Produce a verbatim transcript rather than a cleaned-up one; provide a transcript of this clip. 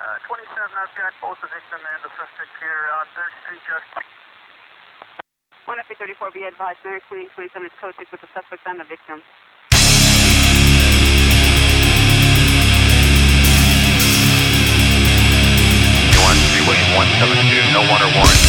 twenty-seven, I've got both the victim and the suspect here on third Street, just. one F A thirty-four, be advised, Mary Queen, twenty-seven is code six with the suspect and the victim. one three William one seven two, no one or warrant.